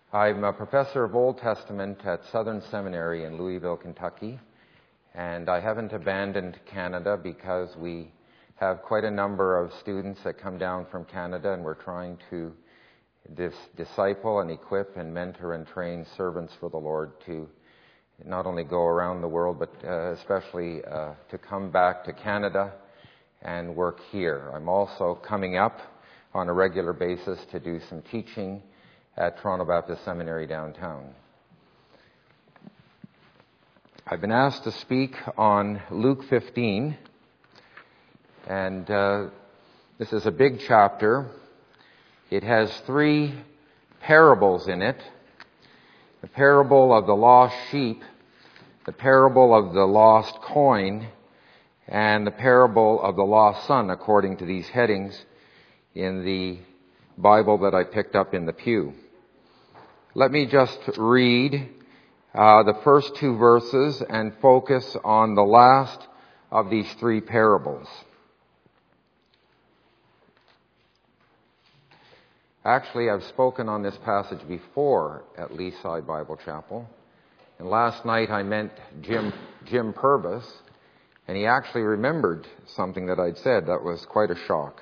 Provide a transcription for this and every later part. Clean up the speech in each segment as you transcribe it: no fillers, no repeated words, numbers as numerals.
I'm a professor of Old Testament at Southern Seminary in Louisville, Kentucky, and I haven't abandoned Canada because we have quite a number of students that come down from Canada, and we're trying to disciple and equip and mentor and train servants for the Lord to not only go around the world, but especially to come back to Canada and work here. I'm also coming up on a regular basis to do some teaching at Toronto Baptist Seminary downtown. I've been asked to speak on Luke 15, and this is a big chapter. It has 3 parables in it: the parable of the lost sheep, the parable of the lost coin, and the parable of the lost son, according to these headings in the Bible that I picked up in the pew. Let me just read the first 2 verses and focus on the last of these 3 parables. Actually, I've spoken on this passage before at Leaside Bible Chapel. And last night I met Jim Purvis, and he actually remembered something that I'd said. That was quite a shock.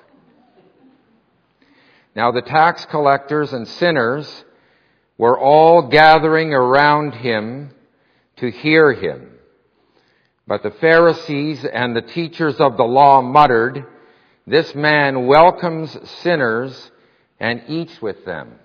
Now the tax collectors and sinners were all gathering around him to hear him. But the Pharisees and the teachers of the law muttered, "This man welcomes sinners and eats with them."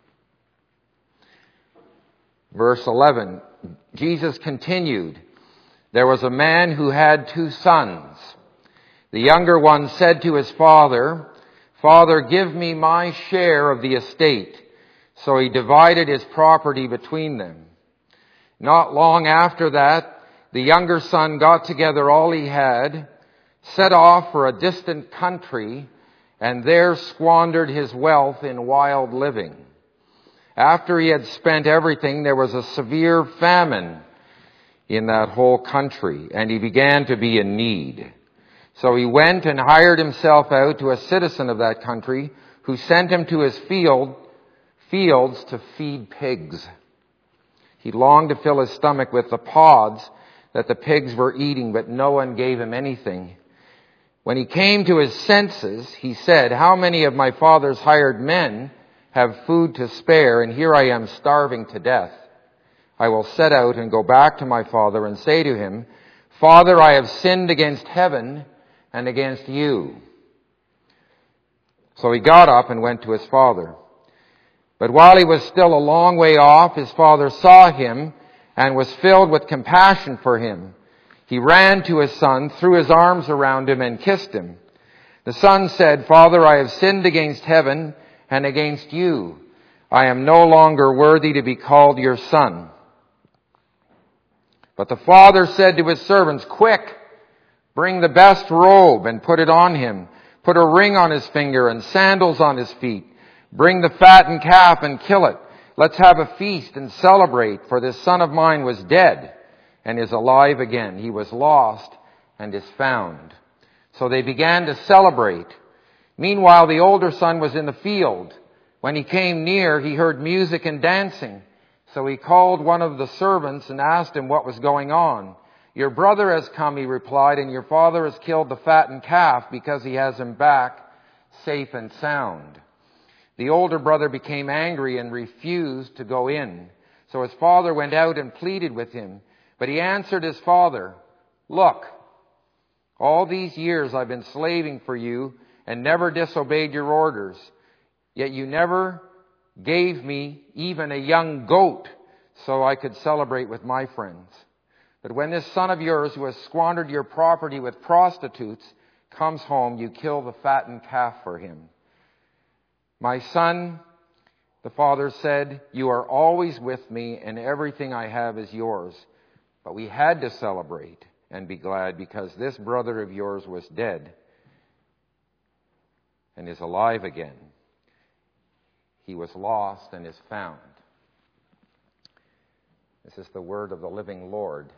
Verse 11, Jesus continued, "There was a man who had 2 sons. The younger one said to his father, 'Father, give me my share of the estate.' So he divided his property between them. Not long after that, the younger son got together all he had, set off for a distant country, and there squandered his wealth in wild living. After he had spent everything, there was a severe famine in that whole country, and he began to be in need. So he went and hired himself out to a citizen of that country, who sent him to his fields to feed pigs. He longed to fill his stomach with the pods that the pigs were eating, but no one gave him anything. When he came to his senses, he said, 'How many of my father's hired men have food to spare, and here I am starving to death? I will set out and go back to my father and say to him, Father, I have sinned against heaven and against you.' So he got up and went to his father. But while he was still a long way off, his father saw him and was filled with compassion for him. He ran to his son, threw his arms around him, and kissed him. The son said, 'Father, I have sinned against heaven and against you. I am no longer worthy to be called your son.' But the father said to his servants, 'Quick, bring the best robe and put it on him. Put a ring on his finger and sandals on his feet. Bring the fattened calf and kill it. Let's have a feast and celebrate, for this son of mine was dead and is alive again. He was lost and is found.' So they began to celebrate. Meanwhile, the older son was in the field. When he came near, he heard music and dancing. So he called one of the servants and asked him what was going on. 'Your brother has come,' he replied, 'and your father has killed the fattened calf because he has him back safe and sound.' The older brother became angry and refused to go in. So his father went out and pleaded with him. But he answered his father, 'Look, all these years I've been slaving for you and never disobeyed your orders. Yet you never gave me even a young goat so I could celebrate with my friends. But when this son of yours who has squandered your property with prostitutes comes home, you kill the fattened calf for him.' 'My son,' the father said, 'you are always with me, and everything I have is yours. But we had to celebrate and be glad because this brother of yours was dead and is alive again. He was lost and is found.'" This is the word of the living Lord.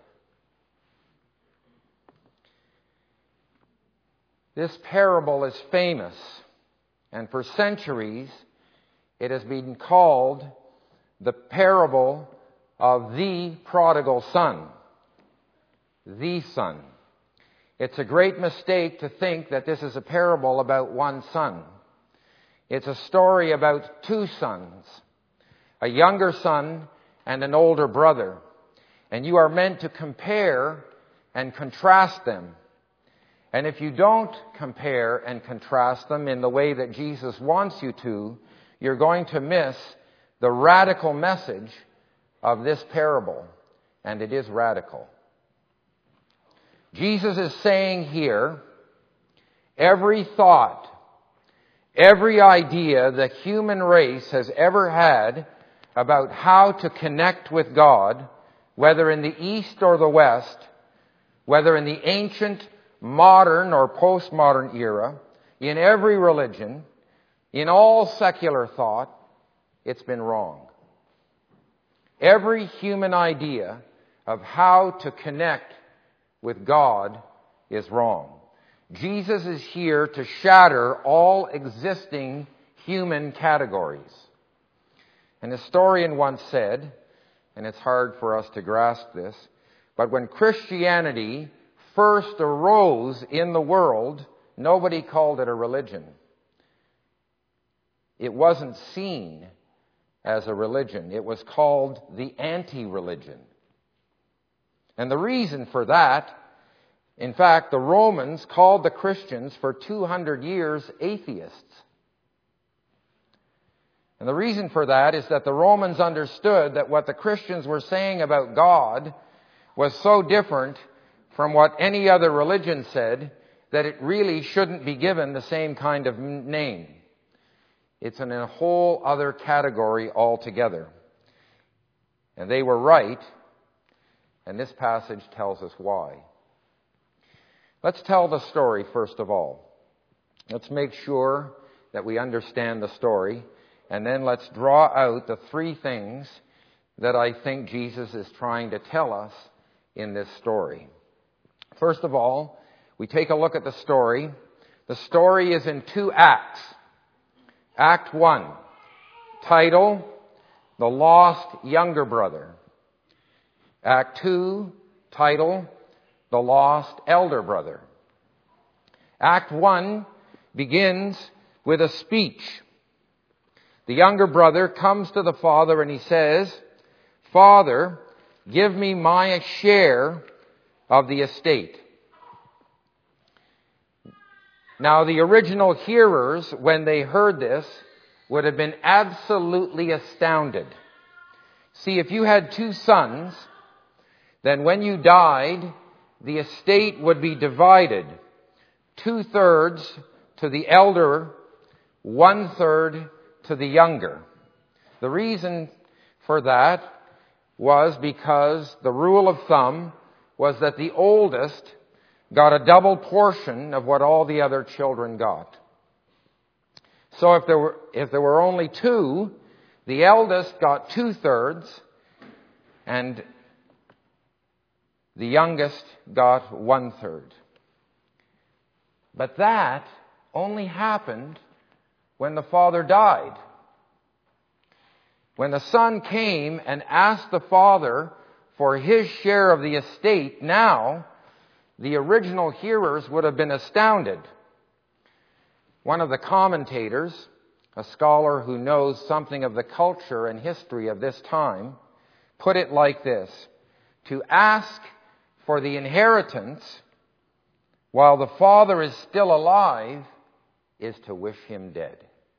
This parable is famous, and for centuries it has been called the parable of the prodigal son. The son. It's a great mistake to think that this is a parable about one son. It's a story about two sons, a younger son and an older brother. And you are meant to compare and contrast them. And if you don't compare and contrast them in the way that Jesus wants you to, you're going to miss the radical message of this parable. And it is radical. Jesus is saying here, every thought, every idea the human race has ever had about how to connect with God, whether in the East or the West, whether in the ancient, modern, or postmodern era, in every religion, in all secular thought, it's been wrong. Every human idea of how to connect with God is wrong. Jesus is here to shatter all existing human categories. An historian once said, and it's hard for us to grasp this, but when Christianity first arose in the world, nobody called it a religion. It wasn't seen as a religion. It was called the anti-religion. And the reason for that, in fact, the Romans called the Christians for 200 years atheists. And the reason for that is that the Romans understood that what the Christians were saying about God was so different from what any other religion said that it really shouldn't be given the same kind of name. It's in a whole other category altogether. And they were right, and this passage tells us why. Let's tell the story first of all. Let's make sure that we understand the story, and then let's draw out the three things that I think Jesus is trying to tell us in this story. First of all, we take a look at the story. The story is in two acts. Act 1, title, The Lost Younger Brother. Act 2, title, The Lost Elder Brother. Act 1 begins with a speech. The younger brother comes to the father and he says, "Father, give me my share of the estate." Now, the original hearers, when they heard this, would have been absolutely astounded. See, if you had two sons, then when you died, the estate would be divided 2/3 to the elder, 1/3 to the younger. The reason for that was because the rule of thumb was that the oldest got a double portion of what all the other children got. So if there were only two, the eldest got 2/3 and the youngest got 1/3. But that only happened when the father died. When the son came and asked the father for his share of the estate, now the original hearers would have been astounded. One of the commentators, a scholar who knows something of the culture and history of this time, put it like this: to ask for the inheritance while the father is still alive is to wish him dead.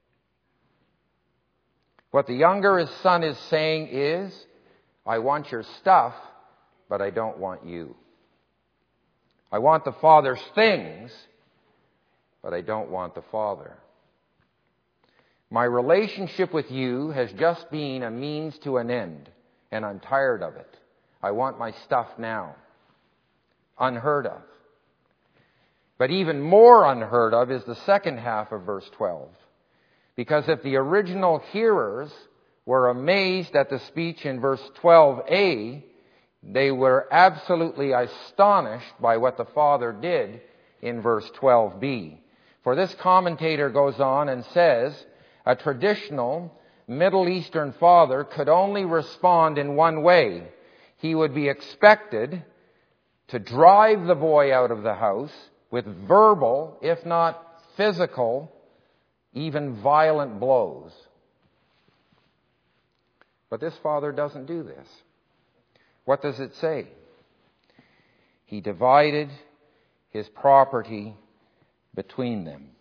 What the younger son is saying is, I want your stuff, but I don't want you. I want the father's things, but I don't want the father. My relationship with you has just been a means to an end, and I'm tired of it. I want my stuff now. Unheard of. But even more unheard of is the second half of verse 12. Because if the original hearers were amazed at the speech in verse 12a, they were absolutely astonished by what the father did in verse 12b. For this commentator goes on and says, a traditional, Middle Eastern father could only respond in one way. He would be expected to drive the boy out of the house with verbal, if not physical, even violent blows. But this father doesn't do this. What does it say? He divided his property between them.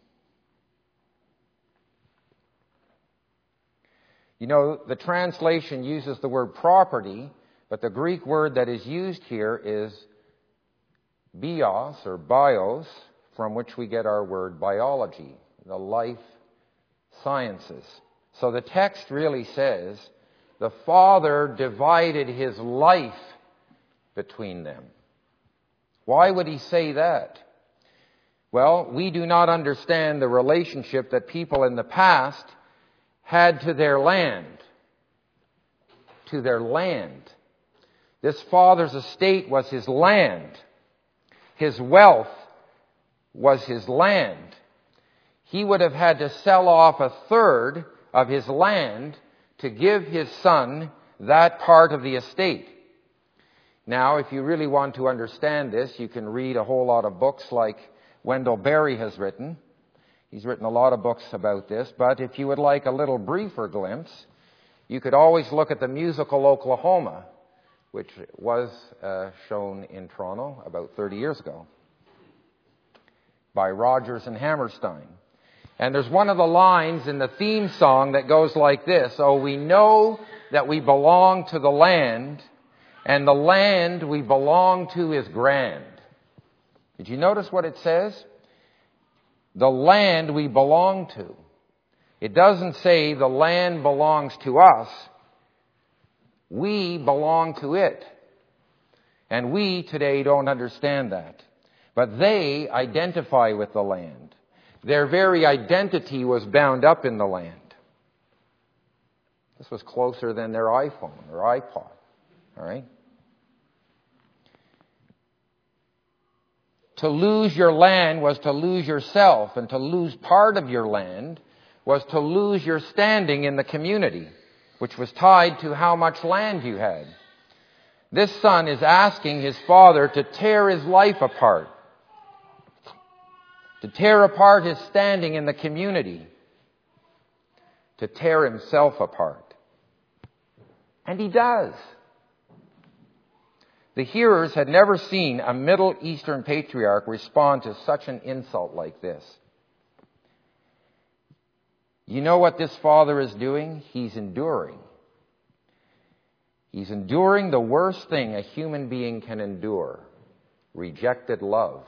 You know, the translation uses the word property, but the Greek word that is used here is bios or bios, from which we get our word biology, the life sciences. So the text really says the father divided his life between them. Why would he say that? Well, we do not understand the relationship that people in the past had to their land. To their land. This father's estate was his land. His wealth was his land. He would have had to sell off a third of his land to give his son that part of the estate. Now, if you really want to understand this, you can read a whole lot of books like Wendell Berry has written. He's written a lot of books about this, but if you would like a little briefer glimpse, you could always look at the musical Oklahoma, which was shown in Toronto about 30 years ago by Rodgers and Hammerstein. And there's one of the lines in the theme song that goes like this: "Oh, we know that we belong to the land, and the land we belong to is grand." Did you notice what it says? The land we belong to. It doesn't say the land belongs to us. We belong to it. And we today don't understand that. But they identify with the land. Their very identity was bound up in the land. This was closer than their iPhone or iPod. All right? To lose your land was to lose yourself, and to lose part of your land was to lose your standing in the community, which was tied to how much land you had. This son is asking his father to tear his life apart, to tear apart his standing in the community, to tear himself apart. And he does. The hearers had never seen a Middle Eastern patriarch respond to such an insult like this. You know what this father is doing? He's enduring. He's enduring the worst thing a human being can endure: rejected love.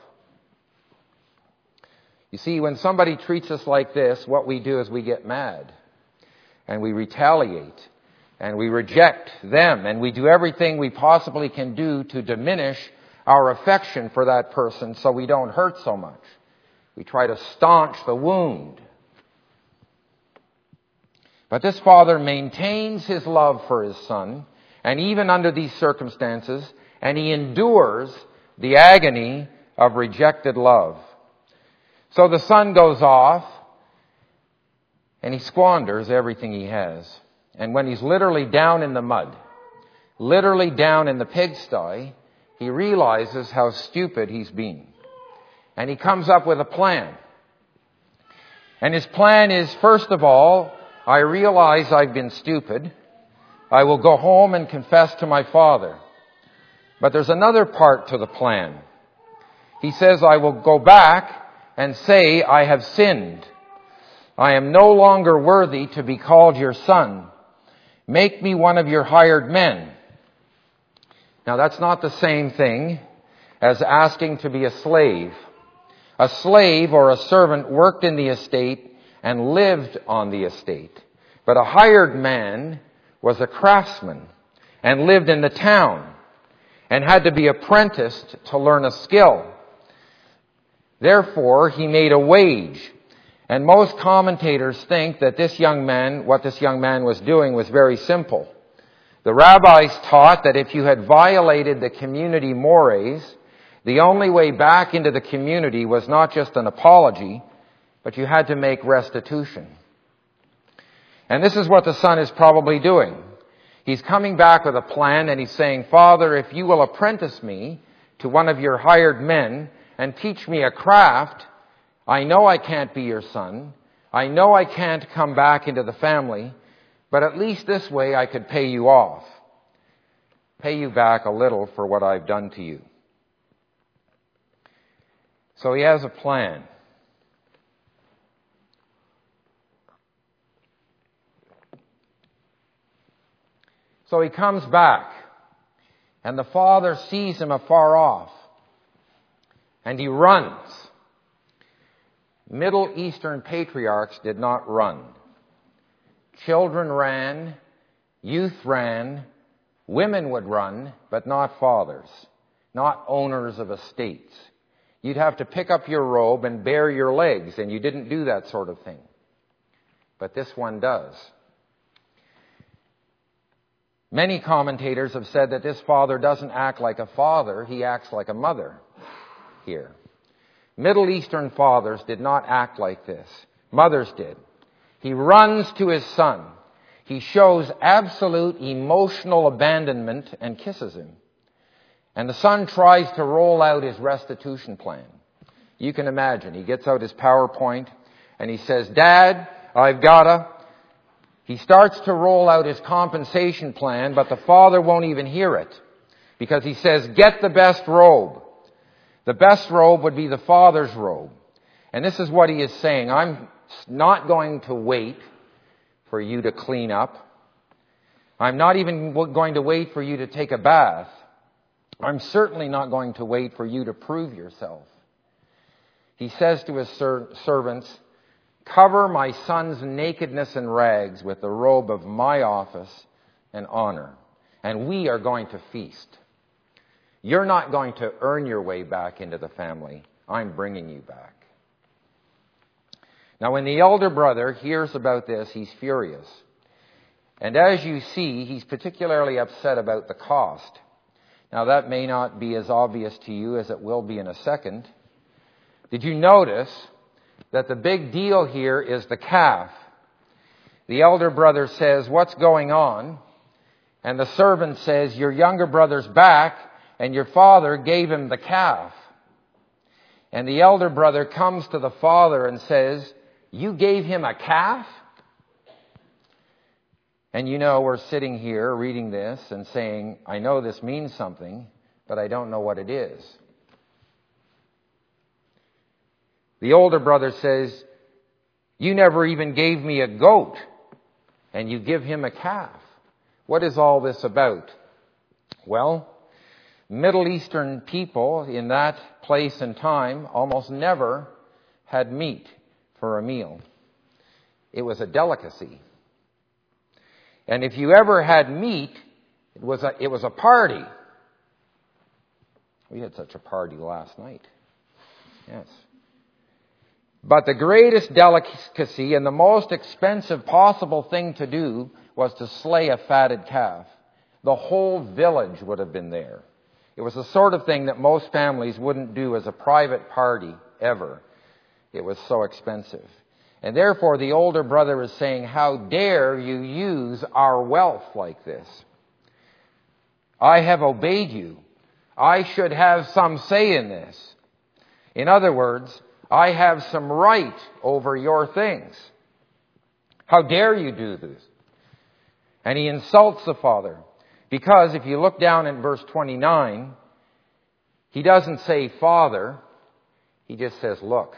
You see, when somebody treats us like this, what we do is we get mad and we retaliate. And we reject them, and we do everything we possibly can do to diminish our affection for that person so we don't hurt so much. We try to staunch the wound. But this father maintains his love for his son, and even under these circumstances, and he endures the agony of rejected love. So the son goes off, and he squanders everything he has. And when he's literally down in the mud, literally down in the pigsty, he realizes how stupid he's been. And he comes up with a plan. And his plan is, first of all, I realize I've been stupid. I will go home and confess to my father. But there's another part to the plan. He says, I will go back and say I have sinned. I am no longer worthy to be called your son. Make me one of your hired men. Now that's not the same thing as asking to be a slave. A slave or a servant worked in the estate and lived on the estate. But a hired man was a craftsman and lived in the town and had to be apprenticed to learn a skill. Therefore, he made a wage. And most commentators think that what this young man was doing was very simple. The rabbis taught that if you had violated the community mores, the only way back into the community was not just an apology, but you had to make restitution. And this is what the son is probably doing. He's coming back with a plan and he's saying, Father, if you will apprentice me to one of your hired men and teach me a craft, I know I can't be your son. I know I can't come back into the family, but at least this way I could pay you off. Pay you back a little for what I've done to you. So he has a plan. So he comes back, and the father sees him afar off, and he runs. Middle Eastern patriarchs did not run. Children ran, youth ran, women would run, but not fathers, not owners of estates. You'd have to pick up your robe and bare your legs, and you didn't do that sort of thing. But this one does. Many commentators have said that this father doesn't act like a father, he acts like a mother here. Middle Eastern fathers did not act like this. Mothers did. He runs to his son. He shows absolute emotional abandonment and kisses him. And the son tries to roll out his restitution plan. You can imagine. He gets out his PowerPoint and he says, Dad, I've gotta. He starts to roll out his compensation plan, but the father won't even hear it because he says, get the best robe. The best robe would be the father's robe. And this is what he is saying. I'm not going to wait for you to clean up. I'm not even going to wait for you to take a bath. I'm certainly not going to wait for you to prove yourself. He says to his servants, cover my son's nakedness and rags with the robe of my office and honor, and we are going to feast. You're not going to earn your way back into the family. I'm bringing you back. Now, when the elder brother hears about this, he's furious. And as you see, he's particularly upset about the cost. Now, that may not be as obvious to you as it will be in a second. Did you notice that the big deal here is the calf? The elder brother says, what's going on? And the servant says, your younger brother's back, and your father gave him the calf. And the elder brother comes to the father and says, you gave him a calf? And you know, we're sitting here reading this and saying, I know this means something, but I don't know what it is. The older brother says, you never even gave me a goat, and you give him a calf. What is all this about? Well, Middle Eastern people in that place and time almost never had meat for a meal. It was a delicacy. And if you ever had meat, it was a party. We had such a party last night. Yes. But the greatest delicacy and the most expensive possible thing to do was to slay a fatted calf. The whole village would have been there. It was the sort of thing that most families wouldn't do as a private party ever. It was so expensive. And therefore the older brother is saying, how dare you use our wealth like this? I have obeyed you. I should have some say in this. In other words, I have some right over your things. How dare you do this? And he insults the father. Because if you look down in verse 29, he doesn't say father. He just says, look.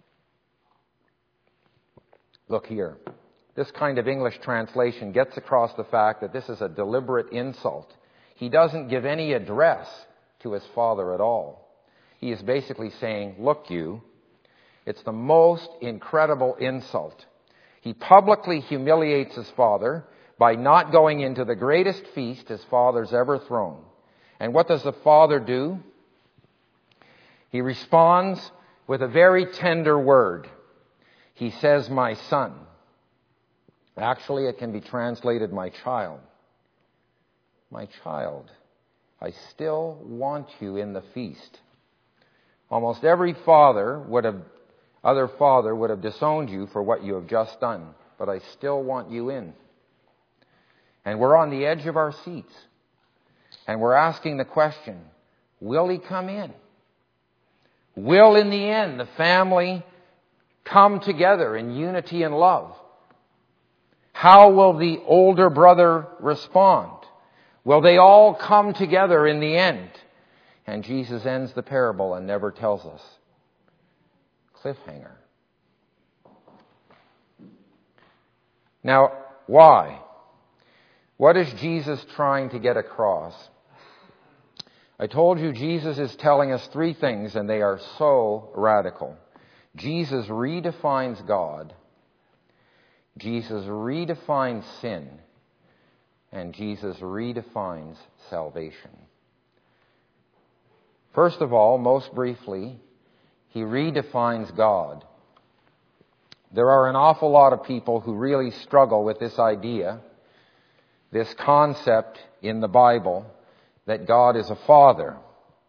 Look here. This kind of English translation gets across the fact that this is a deliberate insult. He doesn't give any address to his father at all. He is basically saying, look you. It's the most incredible insult. He publicly humiliates his father by not going into the greatest feast his father's ever thrown. And what does the father do? He responds with a very tender word. He says, my son. Actually, it can be translated, my child. My child, I still want you in the feast. Almost every other father would have disowned you for what you have just done. but I still want you in. And we're on the edge of our seats. And we're asking the question, will he come in? Will, in the end, the family come together in unity and love? How will the older brother respond? Will they all come together in the end? And Jesus ends the parable and never tells us. Cliffhanger. Now, why? What is Jesus trying to get across? I told you Jesus is telling us three things, and they are so radical. Jesus redefines God. Jesus redefines sin. And Jesus redefines salvation. First of all, most briefly, he redefines God. There are an awful lot of people who really struggle with this idea, this concept in the Bible, that God is a father.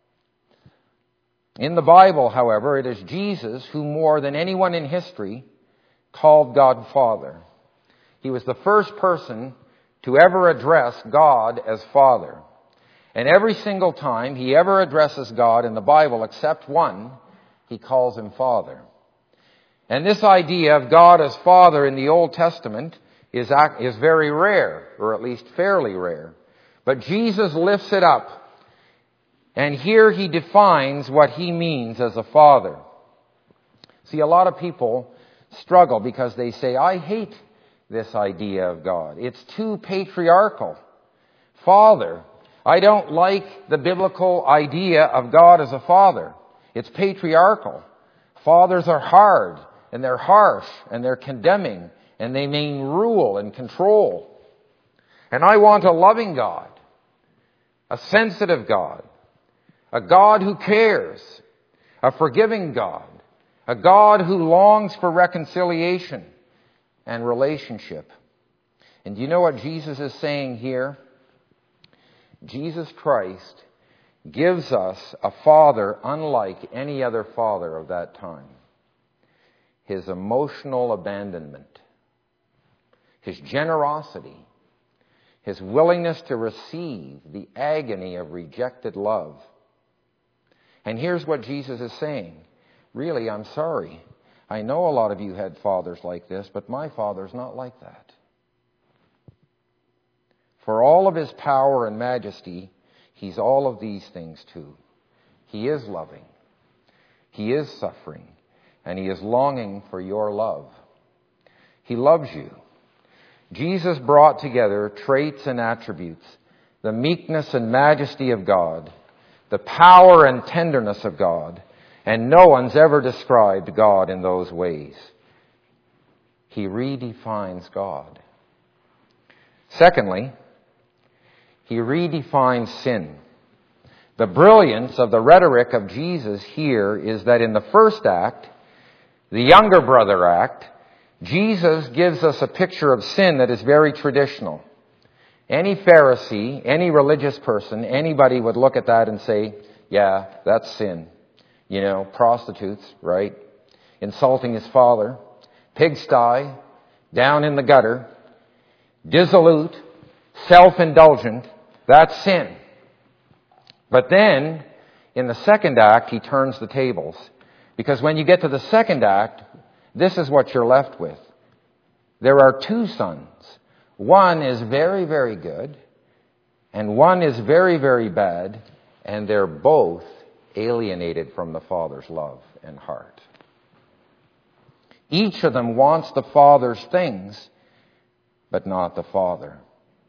In the Bible, however, it is Jesus who, more than anyone in history, called God Father. He was the first person to ever address God as Father. And every single time he ever addresses God in the Bible, except one, he calls him Father. And this idea of God as Father in the Old Testament is very rare, or at least fairly rare. But Jesus lifts it up. And here he defines what he means as a father. See, a lot of people struggle because they say, I hate this idea of God. It's too patriarchal. Father, I don't like the biblical idea of God as a father. It's patriarchal. Fathers are hard, and they're harsh, and they're condemning, and they mean rule and control. And I want a loving God, a sensitive God, a God who cares, a forgiving God, a God who longs for reconciliation and relationship. And do you know what Jesus is saying here? Jesus Christ gives us a father unlike any other father of that time. His emotional abandonment, his generosity, his willingness to receive the agony of rejected love. And here's what Jesus is saying. Really, I'm sorry. I know a lot of you had fathers like this, but my father's not like that. For all of his power and majesty, he's all of these things too. He is loving. He is suffering. And he is longing for your love. He loves you. Jesus brought together traits and attributes, the meekness and majesty of God, the power and tenderness of God, and no one's ever described God in those ways. He redefines God. Secondly, he redefines sin. The brilliance of the rhetoric of Jesus here is that in the first act, the younger brother act, Jesus gives us a picture of sin that is very traditional. Any Pharisee, any religious person, anybody would look at that and say, yeah, that's sin. You know, prostitutes, right? Insulting his father, pigsty, down in the gutter, dissolute, self-indulgent, that's sin. But then, in the second act, he turns the tables. Because when you get to the second act, this is what you're left with. There are two sons. One is very, very good, and one is very, very bad, and they're both alienated from the Father's love and heart. Each of them wants the Father's things, but not the Father.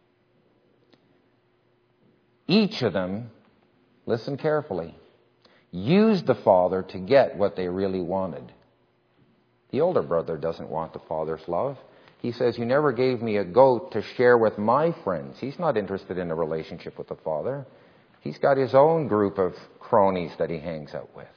Each of them, listen carefully, used the Father to get what they really wanted. The older brother doesn't want the Father's love. He says, you never gave me a goat to share with my friends. He's not interested in a relationship with the Father. He's got his own group of cronies that he hangs out with.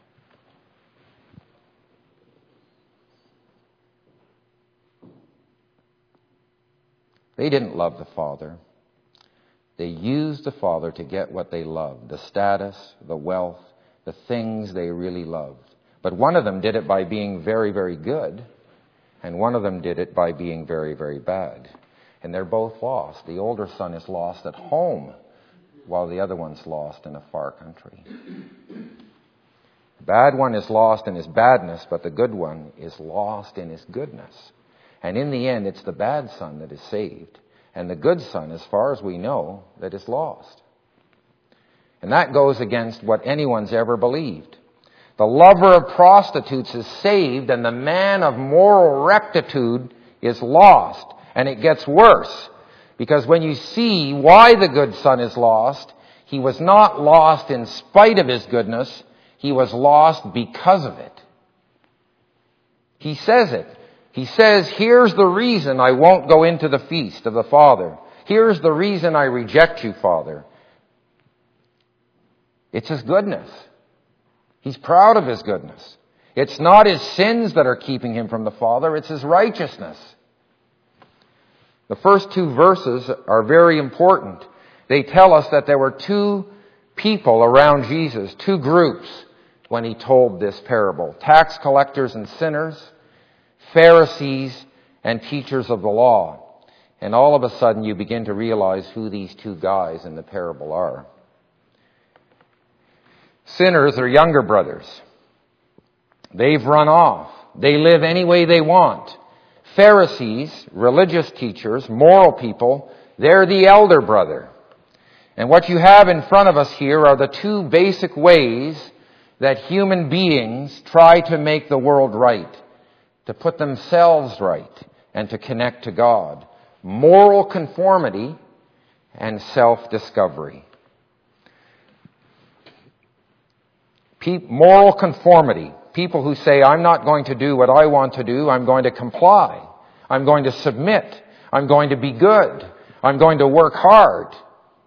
They didn't love the Father. They used the Father to get what they loved, the status, the wealth, the things they really loved. But one of them did it by being very, very good, And one of them did it by being very, very bad. And they're both lost. The older son is lost at home, while the other one's lost in a far country. The bad one is lost in his badness, but the good one is lost in his goodness. And in the end, it's the bad son that is saved, and the good son, as far as we know, that is lost. And that goes against what anyone's ever believed. The lover of prostitutes is saved, and the man of moral rectitude is lost. And it gets worse, because when you see why the good son is lost, he was not lost in spite of his goodness, he was lost because of it. He says it. He says, here's the reason I won't go into the feast of the Father. Here's the reason I reject you, Father. It's his goodness. He's proud of his goodness. It's not his sins that are keeping him from the Father, it's his righteousness. The first two verses are very important. They tell us that there were two people around Jesus, two groups, when he told this parable. Tax collectors and sinners, Pharisees and teachers of the law. And all of a sudden you begin to realize who these two guys in the parable are. Sinners are younger brothers. They've run off. They live any way they want. Pharisees, religious teachers, moral people, they're the elder brother. And what you have in front of us here are the two basic ways that human beings try to make the world right, to put themselves right, and to connect to God. Moral conformity and self-discovery. Moral conformity. People who say, I'm not going to do what I want to do, I'm going to comply. I'm going to submit. I'm going to be good. I'm going to work hard.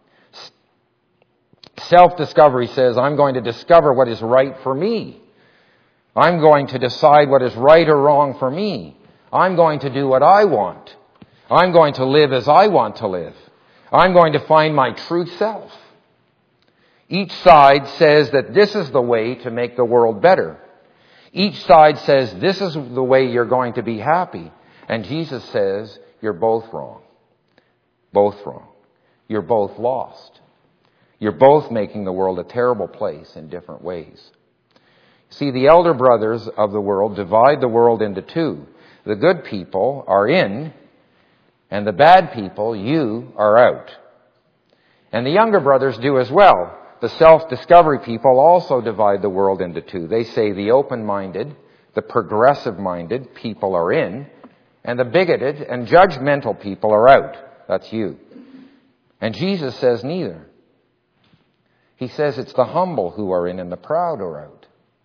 Self-discovery says, I'm going to discover what is right for me. I'm going to decide what is right or wrong for me. I'm going to do what I want. I'm going to live as I want to live. I'm going to find my true self. Each side says that this is the way to make the world better. Each side says this is the way you're going to be happy. And Jesus says, you're both wrong. Both wrong. You're both lost. You're both making the world a terrible place in different ways. See, the elder brothers of the world divide the world into two. The good people are in, and the bad people, you, are out. And the younger brothers do as well. The self-discovery people also divide the world into two. They say the open-minded, the progressive-minded people are in, and the bigoted and judgmental people are out. That's you. And Jesus says neither. He says it's the humble who are in and the proud are out.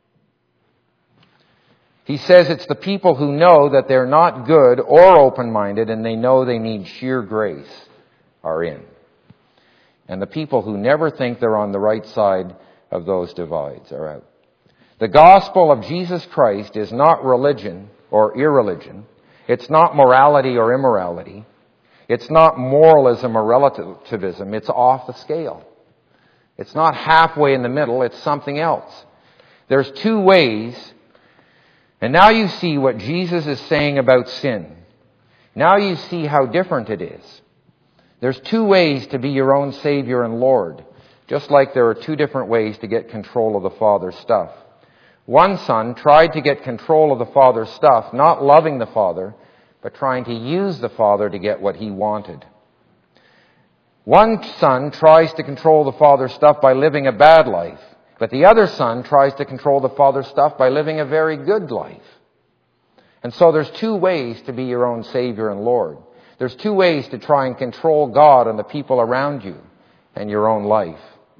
He says it's the people who know that they're not good or open-minded and they know they need sheer grace are in. And the people who never think they're on the right side of those divides are out. The gospel of Jesus Christ is not religion or irreligion. It's not morality or immorality. It's not moralism or relativism. It's off the scale. It's not halfway in the middle. It's something else. There's two ways. And now you see what Jesus is saying about sin. Now you see how different it is. There's two ways to be your own Savior and Lord, just like there are two different ways to get control of the Father's stuff. One son tried to get control of the Father's stuff, not loving the Father, but trying to use the Father to get what he wanted. One son tries to control the Father's stuff by living a bad life, but the other son tries to control the Father's stuff by living a very good life. And so there's two ways to be your own Savior and Lord. There's two ways to try and control God and the people around you and your own life.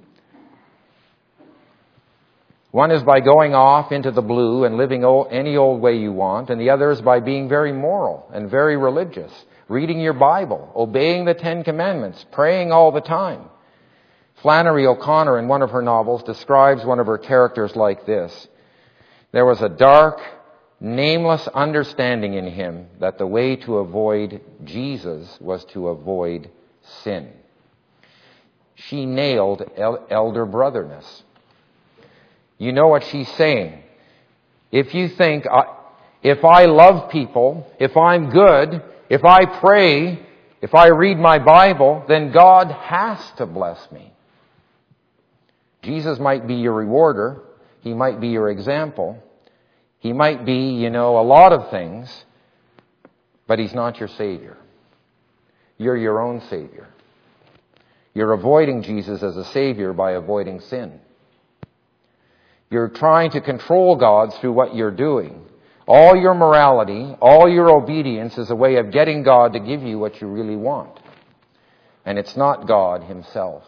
One is by going off into the blue and living any old way you want, and the other is by being very moral and very religious, reading your Bible, obeying the Ten Commandments, praying all the time. Flannery O'Connor, in one of her novels, describes one of her characters like this. There was a dark, nameless understanding in him that the way to avoid Jesus was to avoid sin. She nailed elder brotherness. You know what she's saying. If you think if I love people, if I'm good, if I pray, if I read my Bible, then God has to bless me. Jesus might be your rewarder. He might be your example. He might be, a lot of things, but He's not your Savior. You're your own Savior. You're avoiding Jesus as a Savior by avoiding sin. You're trying to control God through what you're doing. All your morality, all your obedience is a way of getting God to give you what you really want. And it's not God Himself.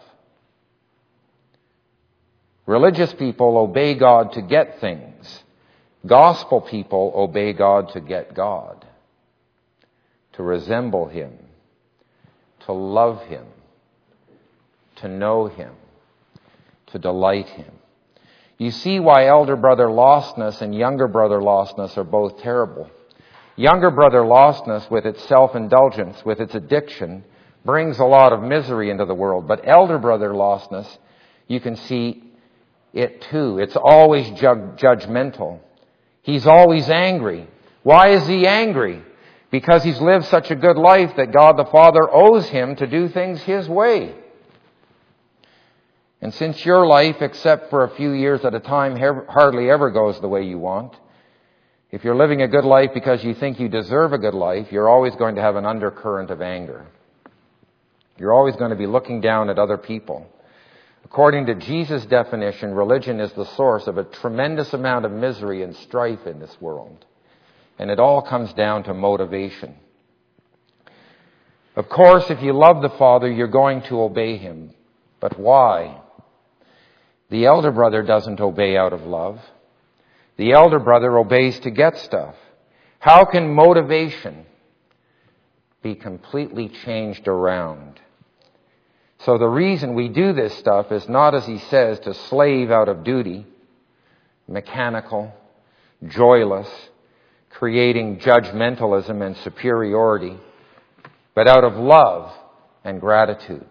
Religious people obey God to get things. Gospel people obey God to get God. To resemble Him. To love Him. To know Him. To delight Him. You see why elder brother lostness and younger brother lostness are both terrible. Younger brother lostness, with its self-indulgence, with its addiction, brings a lot of misery into the world. But elder brother lostness, you can see it too. It's always judgmental. He's always angry. Why is he angry? Because he's lived such a good life that God the Father owes him to do things His way. And since your life, except for a few years at a time, hardly ever goes the way you want, if you're living a good life because you think you deserve a good life, you're always going to have an undercurrent of anger. You're always going to be looking down at other people. According to Jesus' definition, religion is the source of a tremendous amount of misery and strife in this world. And it all comes down to motivation. Of course, if you love the Father, you're going to obey Him. But why? The elder brother doesn't obey out of love. The elder brother obeys to get stuff. How can motivation be completely changed around? So the reason we do this stuff is not, as he says, to slave out of duty, mechanical, joyless, creating judgmentalism and superiority, but out of love and gratitude.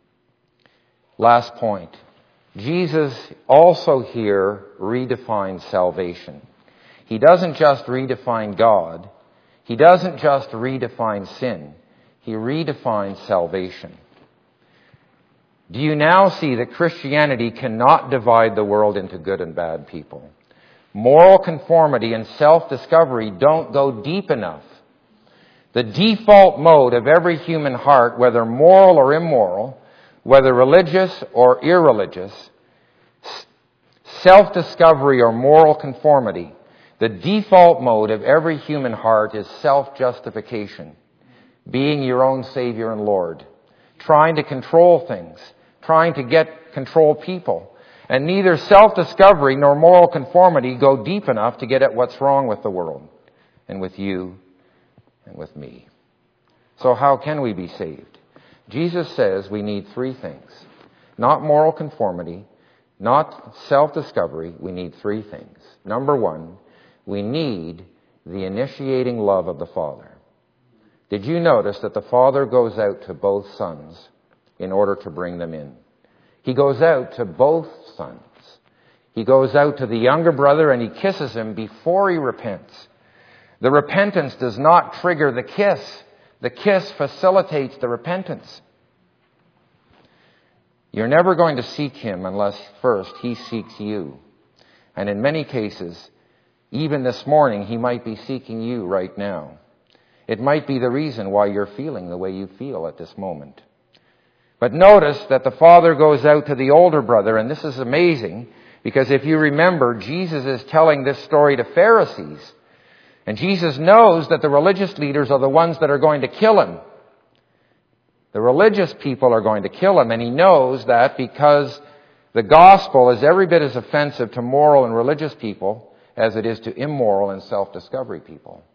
Last point. Jesus also here redefines salvation. He doesn't just redefine God. He doesn't just redefine sin. He redefines salvation. Do you now see that Christianity cannot divide the world into good and bad people? Moral conformity and self-discovery don't go deep enough. The default mode of every human heart, whether moral or immoral, whether religious or irreligious, self-discovery or moral conformity, the default mode of every human heart is self-justification, being your own Savior and Lord, trying to control things, trying to control people. And neither self-discovery nor moral conformity go deep enough to get at what's wrong with the world and with you and with me. So how can we be saved? Jesus says we need three things. Not moral conformity, not self-discovery. We need three things. Number one, we need the initiating love of the Father. Did you notice that the Father goes out to both sons in order to bring them in? He goes out to both sons. He goes out to the younger brother and he kisses him before he repents. The repentance does not trigger the kiss. The kiss facilitates the repentance. You're never going to seek Him unless first He seeks you. And in many cases, even this morning, He might be seeking you right now. It might be the reason why you're feeling the way you feel at this moment. But notice that the Father goes out to the older brother, and this is amazing, because if you remember, Jesus is telling this story to Pharisees. And Jesus knows that the religious leaders are the ones that are going to kill Him. The religious people are going to kill Him, and He knows that because the gospel is every bit as offensive to moral and religious people as it is to immoral and self-discovery people.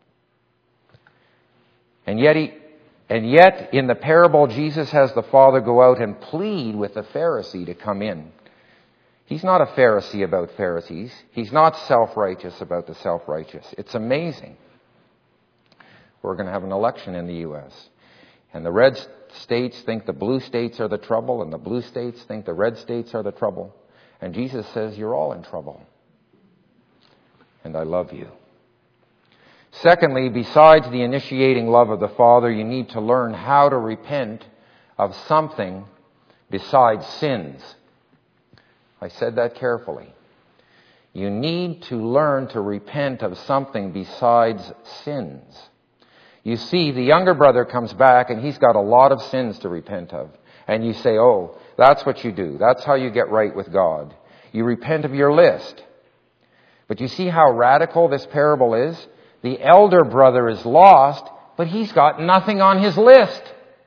And yet in the parable, Jesus has the Father go out and plead with the Pharisee to come in. He's not a Pharisee about Pharisees. He's not self-righteous about the self-righteous. It's amazing. We're going to have an election in the U.S. And the red states think the blue states are the trouble, and the blue states think the red states are the trouble. And Jesus says, you're all in trouble. And I love you. Secondly, besides the initiating love of the Father, you need to learn how to repent of something besides sins. I said that carefully. You need to learn to repent of something besides sins. You see, the younger brother comes back and he's got a lot of sins to repent of. And you say, oh, that's what you do. That's how you get right with God. You repent of your list. But you see how radical this parable is? The elder brother is lost, but he's got nothing on his list.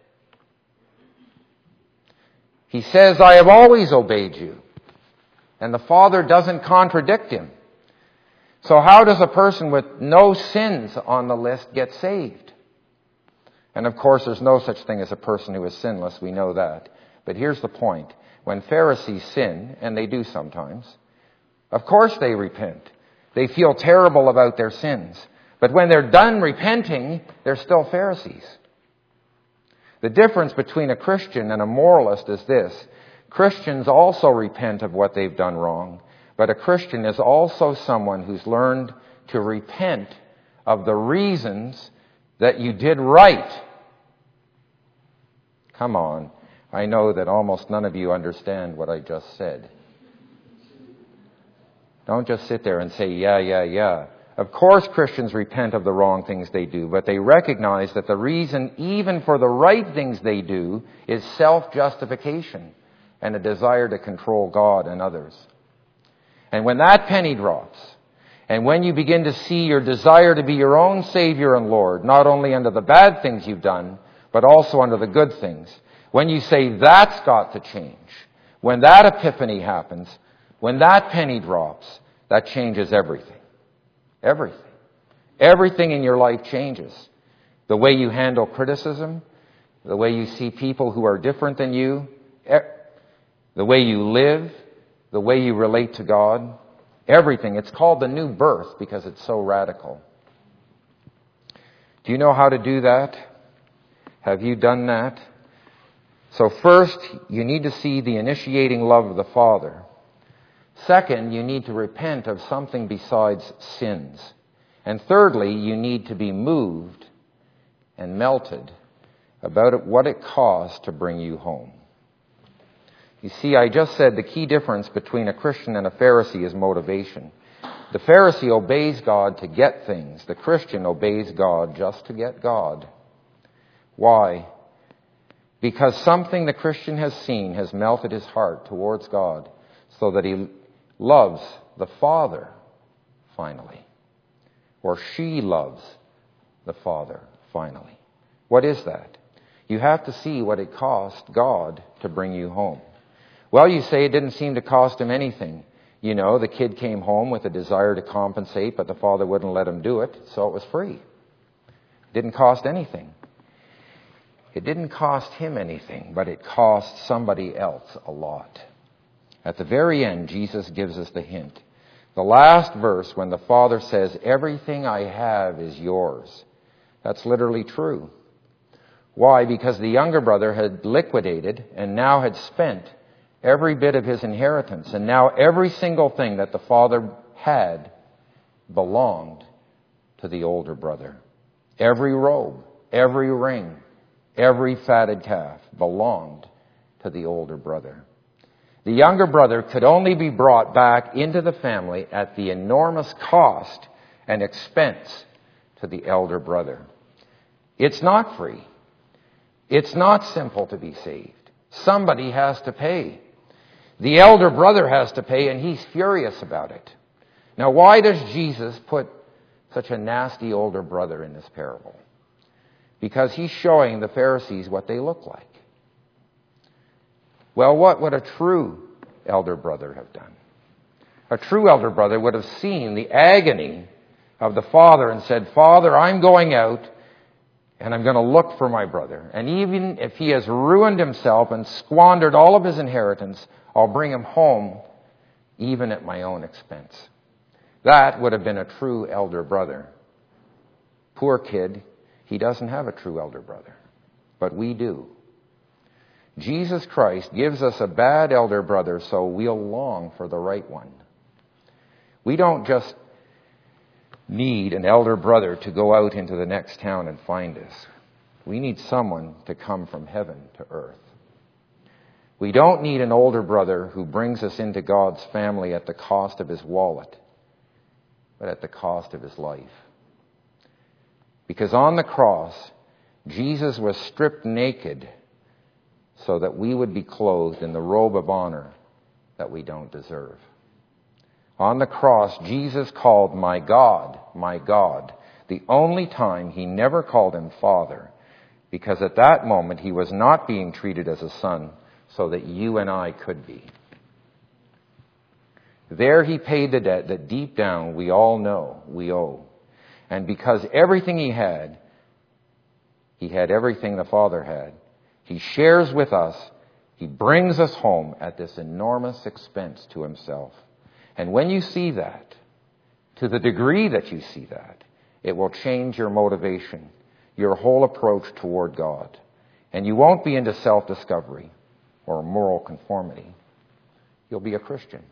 He says, I have always obeyed you. And the Father doesn't contradict him. So how does a person with no sins on the list get saved? And of course, there's no such thing as a person who is sinless. We know that. But here's the point. When Pharisees sin, and they do sometimes, of course they repent. They feel terrible about their sins. But when they're done repenting, they're still Pharisees. The difference between a Christian and a moralist is this. Christians also repent of what they've done wrong. But a Christian is also someone who's learned to repent of the reasons that you did right. Come on. I know that almost none of you understand what I just said. Don't just sit there and say, yeah. Of course Christians repent of the wrong things they do, but they recognize that the reason even for the right things they do is self-justification and a desire to control God and others. And when that penny drops, and when you begin to see your desire to be your own Savior and Lord, not only under the bad things you've done, but also under the good things, when you say that's got to change, when that epiphany happens, when that penny drops, that changes everything. Everything. Everything in your life changes. The way you handle criticism, the way you see people who are different than you, the way you live, the way you relate to God, everything. It's called the new birth because it's so radical. Do you know how to do that? Have you done that? So first, you need to see the initiating love of the Father. Second, you need to repent of something besides sins. And thirdly, you need to be moved and melted about what it costs to bring you home. You see, I just said the key difference between a Christian and a Pharisee is motivation. The Pharisee obeys God to get things. The Christian obeys God just to get God. Why? Because something the Christian has seen has melted his heart towards God so that he loves the Father, finally. Or she loves the Father, finally. What is that? You have to see what it cost God to bring you home. Well, you say it didn't seem to cost him anything. You know, the kid came home with a desire to compensate, but the father wouldn't let him do it, so it was free. It didn't cost anything. It didn't cost him anything, but it cost somebody else a lot. At the very end, Jesus gives us the hint. The last verse, when the Father says, everything I have is yours. That's literally true. Why? Because the younger brother had liquidated and now had spent every bit of his inheritance. And now every single thing that the father had belonged to the older brother. Every robe, every ring, every fatted calf belonged to the older brother. The younger brother could only be brought back into the family at the enormous cost and expense to the elder brother. It's not free. It's not simple to be saved. Somebody has to pay. The elder brother has to pay, and he's furious about it. Now, why does Jesus put such a nasty older brother in this parable? Because he's showing the Pharisees what they look like. Well, what would a true elder brother have done? A true elder brother would have seen the agony of the father and said, Father, I'm going out and I'm going to look for my brother. And even if he has ruined himself and squandered all of his inheritance, I'll bring him home even at my own expense. That would have been a true elder brother. Poor kid, he doesn't have a true elder brother, but we do. Jesus Christ gives us a bad elder brother so we'll long for the right one. We don't just need an elder brother to go out into the next town and find us. We need someone to come from heaven to earth. We don't need an older brother who brings us into God's family at the cost of his wallet, but at the cost of his life. Because on the cross, Jesus was stripped naked so that we would be clothed in the robe of honor that we don't deserve. On the cross, Jesus called my God, the only time he never called him Father, because at that moment he was not being treated as a son so that you and I could be. There he paid the debt that deep down we all know we owe. And because everything he had everything the Father had. He shares with us. He brings us home at this enormous expense to himself. And when you see that, to the degree that you see that, it will change your motivation, your whole approach toward God. And you won't be into self-discovery or moral conformity. You'll be a Christian.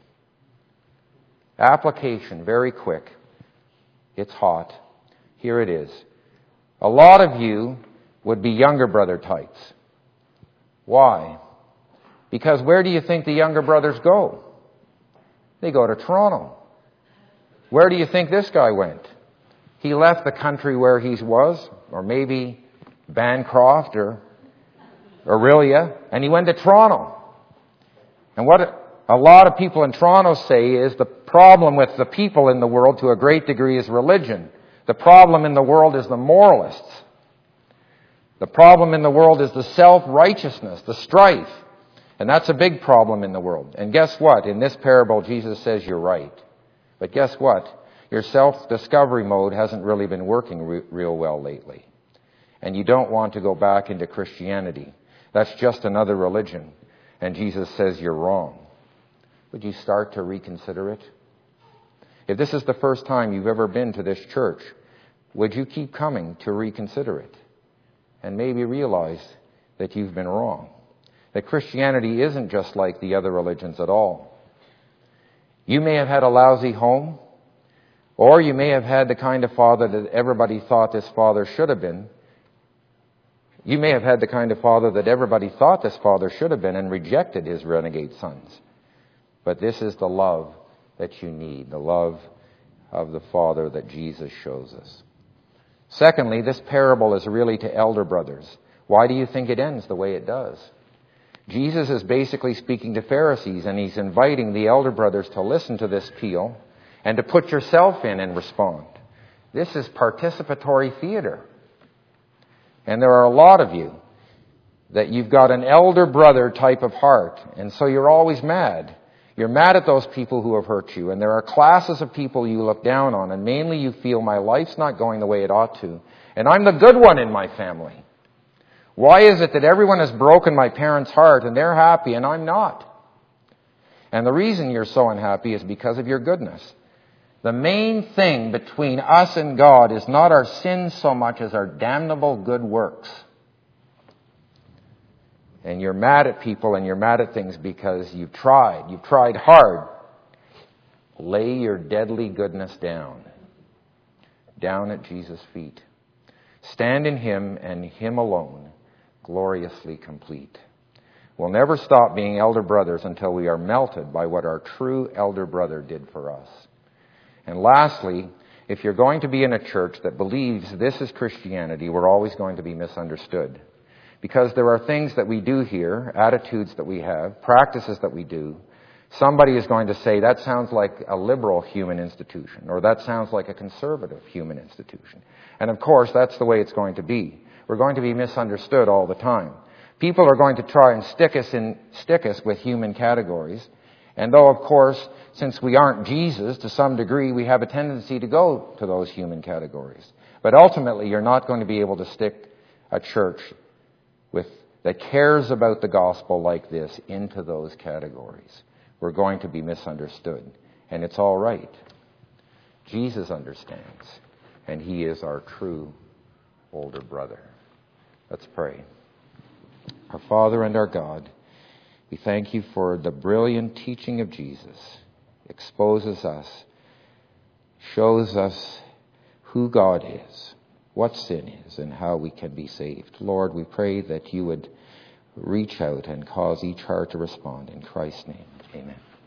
Application, very quick. It's hot. Here it is. A lot of you would be younger brother types. Why? Because where do you think the younger brothers go? They go to Toronto. Where do you think this guy went? He left the country where he was, or maybe Bancroft or Orillia, and he went to Toronto. And what a lot of people in Toronto say is the problem with the people in the world to a great degree is religion. The problem in the world is the moralists. The problem in the world is the self-righteousness, the strife. And that's a big problem in the world. And guess what? In this parable, Jesus says you're right. But guess what? Your self-discovery mode hasn't really been working real well lately. And you don't want to go back into Christianity. That's just another religion. And Jesus says you're wrong. Would you start to reconsider it? If this is the first time you've ever been to this church, would you keep coming to reconsider it? And maybe realize that you've been wrong. That Christianity isn't just like the other religions at all. You may have had a lousy home, or you may have had the kind of father that everybody thought this father should have been. You may have had the kind of father that everybody thought this father should have been and rejected his renegade sons. But this is the love that you need, the love of the Father that Jesus shows us. Secondly, this parable is really to elder brothers. Why do you think it ends the way it does? Jesus is basically speaking to Pharisees, and he's inviting the elder brothers to listen to this appeal and to put yourself in and respond. This is participatory theater. And there are a lot of you that you've got an elder brother type of heart, and so you're always mad. You're mad at those people who have hurt you, and there are classes of people you look down on, and mainly you feel my life's not going the way it ought to, and I'm the good one in my family. Why is it that everyone has broken my parents' heart and they're happy and I'm not? And the reason you're so unhappy is because of your goodness. The main thing between us and God is not our sins so much as our damnable good works. And you're mad at people and you're mad at things because you've tried hard. Lay your deadly goodness down at Jesus' feet. Stand in him and him alone, gloriously complete. We'll never stop being elder brothers until we are melted by what our true elder brother did for us. And lastly, if you're going to be in a church that believes this is Christianity, we're always going to be misunderstood. Because there are things that we do here, attitudes that we have, practices that we do. Somebody is going to say, that sounds like a liberal human institution, or that sounds like a conservative human institution. And of course, that's the way it's going to be. We're going to be misunderstood all the time. People are going to try and stick us with human categories. And though, of course, since we aren't Jesus, to some degree, we have a tendency to go to those human categories. But ultimately, you're not going to be able to stick a church that cares about the gospel like this into those categories. We're going to be misunderstood. And it's all right. Jesus understands. And he is our true older brother. Let's pray. Our Father and our God, we thank you for the brilliant teaching of Jesus. Exposes us, shows us who God is, what sin is, and how we can be saved. Lord, we pray that you would reach out and cause each heart to respond. In Christ's name, amen.